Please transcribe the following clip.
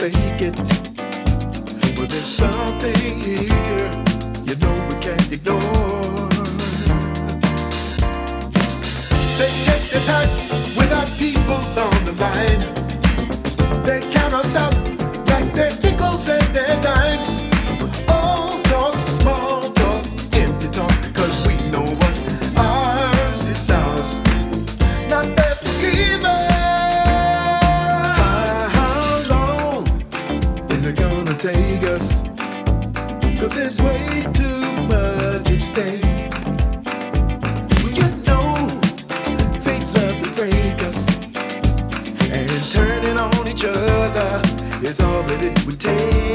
fake it. But there's something here, you know we can't ignore. They take their time with our people on the line. They count us out like their nickels and their dimes. All talk, small talk, empty talk, 'cause we know what's ours is ours. Not that forgiven. How long is it gonna take us? 'Cause there's way too much at stake. You know, fate love to break us, and turning on each other is all that it would take.